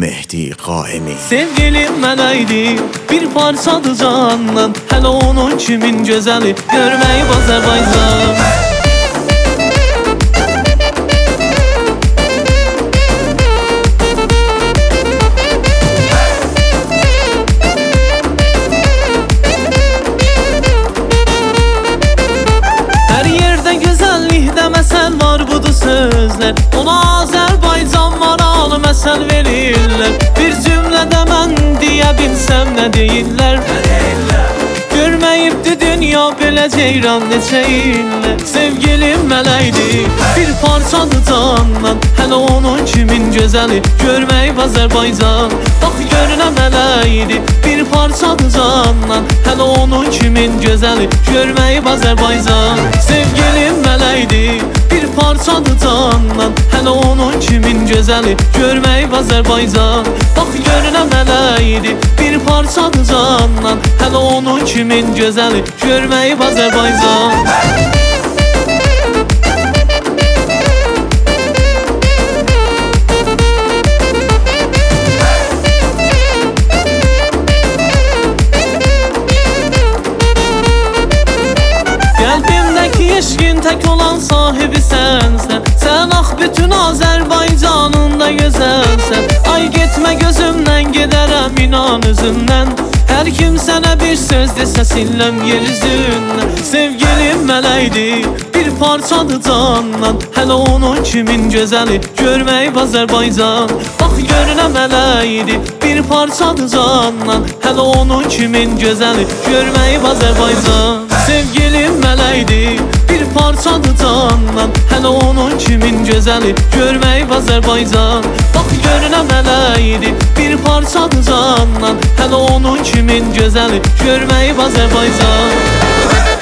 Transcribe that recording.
Mehdi Qaimi. Sevgilim mələkdir, bir parçadır candan. Hələ onun kimin gözəli, görməyi Azərbaycan. Hər yerdə gözəllikdə məsəl var, budur sözlər. Ona Azərbaycan maralı məsəl verirlər. Bir cümlədə mən deyə bilsəm nə deyirlər? Görməyibdi dünya belə ceyran neçə illər. Sevgilim mələkdir, bir parçadır candan. Hələ onun kimin gözəli, görməyib Azərbaycan. Bax görünə mələkdir, bir parçadır candan. Hələ onun kimin gözəli, görməyib Azərbaycan. Sevgilim mələkdir, bir parçadır candan. Hələ onun kimin gözəli, görməyib Azərbaycan. Bax görünə mələkdir, bir parçadır candan. Hələ onun kimin gözəli, görməyib Azərbaycan. Qəlbimdəki eşqin tək olan sahibi sənsən. Sən ax bütün Azərbaycanın da gözəlsən. Ay getmə gözümdən, gedərəm inan özümdən. Hər kim sənə bir söz desə siləm yer üzündən. Sevgilim mələkdir, bir parçadır candan. Hələ onun kimin gözəli, görməyib Azərbaycan. Bax görünə mələkdir, bir parçadır candan. Hələ onun kimin gözəli, görməyib Azərbaycan. Sevgilim mələkdir, bir parçadır candan. Hələ onun kimin gözəli, görməyib Azərbaycan. Bax görünə mələkdir, bir parçadır candan. Hələ onun kimin gözəli, görməyib Azərbaycan.